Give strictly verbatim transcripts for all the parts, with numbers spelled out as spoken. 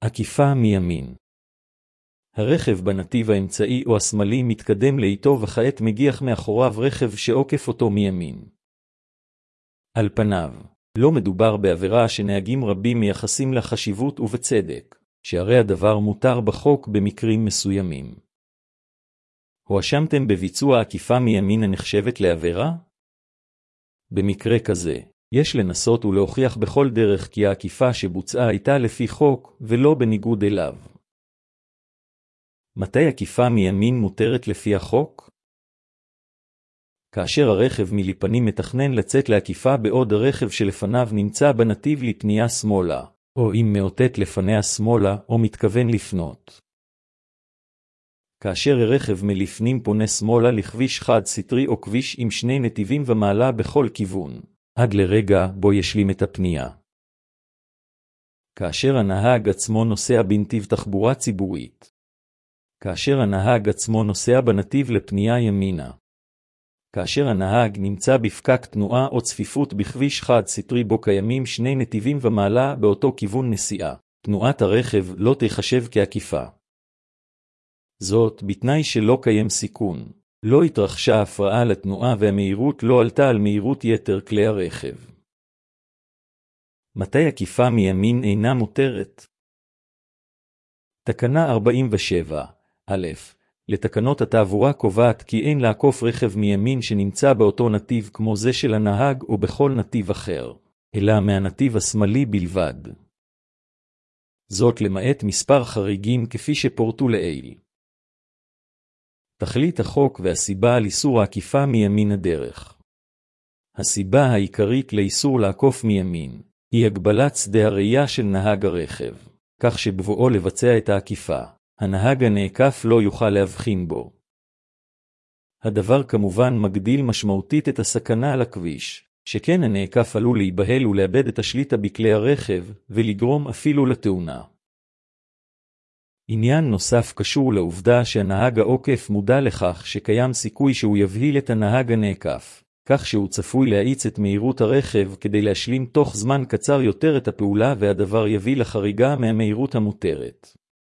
עקיפה מימין. הרכב בנתיב האמצעי או השמאלי מתקדם לאיתו וכעת מגיח מאחוריו רכב שעוקף אותו מימין. על פניו, לא מדובר בעבירה שנהגים רבים מייחסים לה חשיבות ובצדק, שהרי הדבר מותר בחוק במקרים מסוימים. הואשמתם בביצוע עקיפה מימין הנחשבת לעבירה? במקרה כזה, יש לנסות ולהוכיח בכל דרך כי העקיפה שבוצעה הייתה לפי חוק ולא בניגוד אליו. מתי עקיפה מימין מותרת לפי החוק? כאשר הרכב מלפנים מתכנן לצאת לעקיפה בעוד הרכב שלפניו נמצא בנתיב לפנייה שמאלה, או אם מאותת לפניה שמאלה או מתכוון לפנות. כאשר הרכב מלפנים פונה שמאלה לכביש חד סטרי או כביש עם שני נתיבים ומעלה בכל כיוון, עד לרגע בו ישלים את הפנייה. כאשר הנהג עצמו נוסע בנתיב תחבורה ציבורית. כאשר הנהג עצמו נוסע בנתיב לפנייה ימינה. כאשר הנהג נמצא בפקק תנועה או צפיפות בכביש חד סטרי בו קיימים שני נתיבים ומעלה באותו כיוון נסיעה, תנועת הרכב לא תיחשב כעקיפה. זאת בתנאי שלא קיים סיכון, לא התרחשה הפרעה לתנועה והמהירות לא עלתה על מהירות יתר כלי הרכב. מתי עקיפה מימין אינה מותרת? תקנה ארבעים ושבע, א', לתקנות התעבורה קובעת כי אין לעקוף רכב מימין שנמצא באותו נתיב כמו זה של הנהג או בכל נתיב אחר, אלא מהנתיב השמאלי בלבד. זאת למעט מספר חריגים כפי שפורטו לעיל. תכלית החוק והסיבה על איסור העקיפה מימין הדרך. הסיבה העיקרית לאיסור לעקוף מימין היא הגבלת שדה הראייה של נהג הרכב, כך שבבואו לבצע את העקיפה, הנהג הנעקף לא יוכל להבחין בו. הדבר כמובן מגדיל משמעותית את הסכנה על הכביש, שכן הנעקף עלול להיבהל ולאבד את השליטה בכלי הרכב ולגרום אפילו לתאונה. עניין נוסף קשור לעובדה שהנהג העוקף מודע לכך שקיים סיכוי שהוא יבהיל את הנהג הנעקף, כך שהוא צפוי להאיץ את מהירות הרכב כדי להשלים תוך זמן קצר יותר את הפעולה והדבר יביא לחריגה מהמהירות המותרת.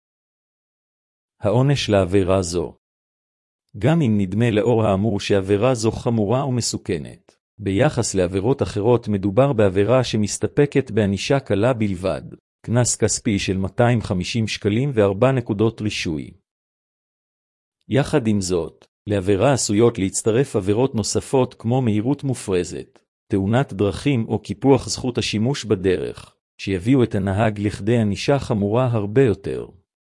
העונש לעבירה זו. גם אם נדמה לאור האמור שעבירה זו חמורה ומסוכנת, ביחס לעבירות אחרות מדובר בעבירה שמסתפקת בענישה קלה בלבד, קנס כספי של מאתיים וחמישים שקלים וארבע נקודות רישוי. יחד עם זאת, לעבירה עשויות להצטרף עבירות נוספות כמו מהירות מופרזת, תאונת דרכים או קיפוח זכות השימוש בדרך, שיביאו את הנהג לכדי ענישה חמורה הרבה יותר.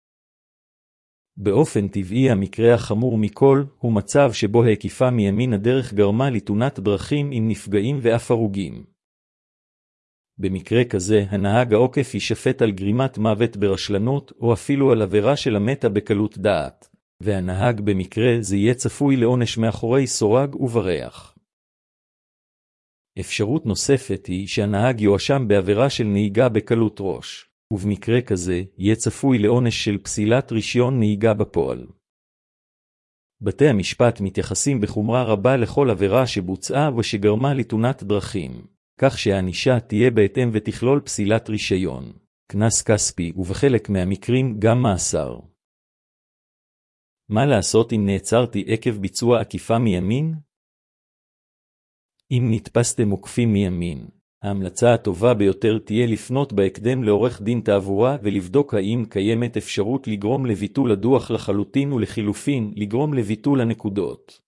באופן טבעי המקרה החמור מכל הוא מצב שבו העקיפה מימין הדרך גרמה לתאונת דרכים עם נפגעים ואף הרוגים. במקרה כזה הנהג העוקף יישפט על גרימת מוות ברשלנות או אפילו על עבירה של המתה בקלות דעת, והנהג במקרה זה יהיה צפוי לעונש מאחורי סורג ובריח. אפשרות נוספת היא שהנהג יואשם בעבירה של נהיגה בקלות ראש, ובמקרה כזה יהיה צפוי לעונש של פסילת רישיון נהיגה בפועל. בתי המשפט מתייחסים בחומרה רבה לכל עבירה שבוצעה ושגרמה לתאונת דרכים, כך שהענישה תהיה בהתאם ותכלול פסילת רישיון, קנס כספי ובחלק מהמקרים גם מאסר. מה לעשות אם נעצרתי עקב ביצוע עקיפה מימין? אם נתפסתם עוקפים מימין, ההמלצה הטובה ביותר תהיה לפנות בהקדם לעורך דין תעבורה ולבדוק האם קיימת אפשרות לגרום לביטול הדוח לחלוטין ולחילופין לגרום לביטול הנקודות.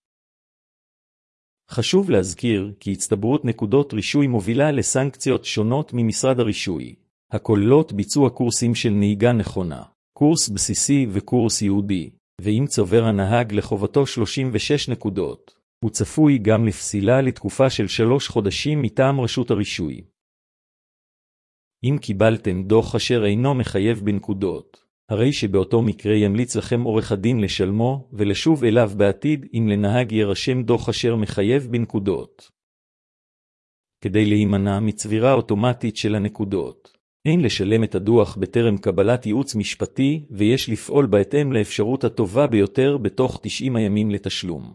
חשוב להזכיר כי הצטברות נקודות רישוי מובילה לסנקציות שונות ממשרד הרישוי, הכוללות ביצוע קורסים של נהיגה נכונה, קורס בסיסי וקורס ייעודי, ואם צובר הנהג לחובתו שלושים ושש נקודות, הוא צפוי גם לפסילה לתקופה של שלוש חודשים מטעם רשות הרישוי. אם קיבלתם דוח אשר אינו מחייב בנקודות, הרי שבאותו מקרה ימליץ לכם עורך הדין לשלמו ולשוב אליו בעתיד אם לנהג יירשם דוח אשר מחייב בנקודות. כדי להימנע מצבירה אוטומטית של הנקודות, אין לשלם את הדוח בטרם קבלת ייעוץ משפטי ויש לפעול בהתאם לאפשרות הטובה ביותר בתוך תשעים הימים לתשלום.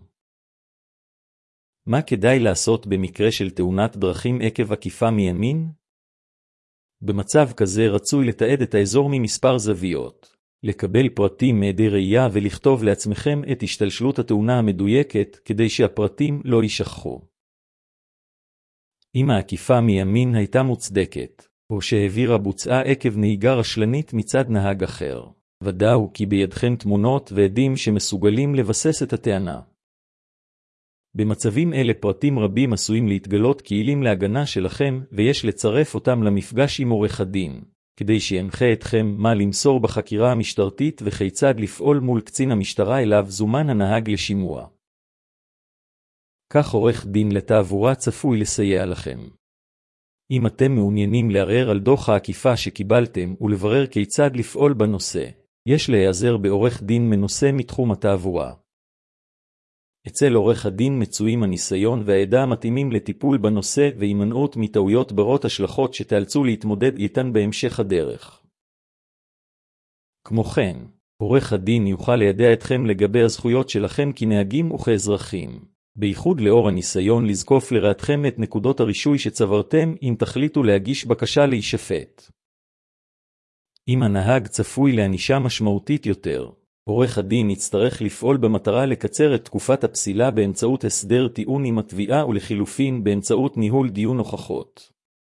מה כדאי לעשות במקרה של תאונת דרכים עקב עקיפה מימין? במצב כזה רצוי לתעד את האזור ממספר זוויות, לקבל פרטים מעדי ראייה ולכתוב לעצמכם את השתלשלות התאונה המדויקת כדי שהפרטים לא יישכחו. אם העקיפה מימין הייתה מוצדקת, או שהעבירה בוצעה עקב נהיגה רשלנית מצד נהג אחר, ודאו כי בידכם תמונות ועדים שמסוגלים לבסס את הטענה. במצבים אלה פרטים רבים עשויים להתגלות כעילים להגנה שלכם, ויש לצרף אותם למפגש עם עורך הדין, כדי שינחה אתכם מה למסור בחקירה המשטרתית וכיצד לפעול מול קצין המשטרה אליו זומן הנהג לשימוע. כך עורך דין לתעבורה צפוי לסייע לכם. אם אתם מעוניינים לערער על דוח העקיפה שקיבלתם ולברר כיצד לפעול בנושא, יש להיעזר בעורך דין מנוסה מתחום התעבורה. אצל עורך הדין מצויים הניסיון והעדה המתאימים לטיפול בנושא והימנעות מטעויות ברות השלכות שתאלצו להתמודד איתן בהמשך הדרך. כמו כן, עורך הדין יוכל לידע אתכם לגבי הזכויות שלכם כנהגים וכאזרחים, בייחוד לאור הניסיון לזקוף לרעתכם את נקודות הרישוי שצברתם אם תחליטו להגיש בקשה להישפט. אם הנהג צפוי לענישה משמעותית יותר, עורך הדין יצטרך לפעול במטרה לקצר את תקופת הפסילה באמצעות הסדר טיעון עם התביעה ולחילופין באמצעות ניהול דיון הוכחות.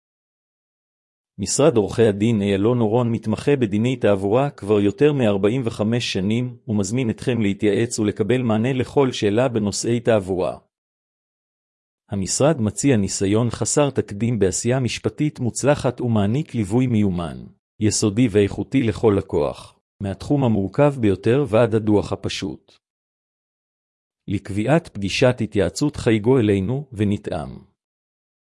משרד עורכי הדין איילון אורון מתמחה בדיני תעבורה כבר יותר מ-ארבעים וחמש שנים ומזמין אתכם להתייעץ ולקבל מענה לכל שאלה בנושאי תעבורה. המשרד מציע ניסיון חסר תקדים בעשייה משפטית מוצלחת ומעניק ליווי מיומן, יסודי ואיכותי לכל לקוח, מהתחום המורכב ביותר ועד הדוח הפשוט. לקביעת פגישת התייעצות חייגו אלינו ונתאם.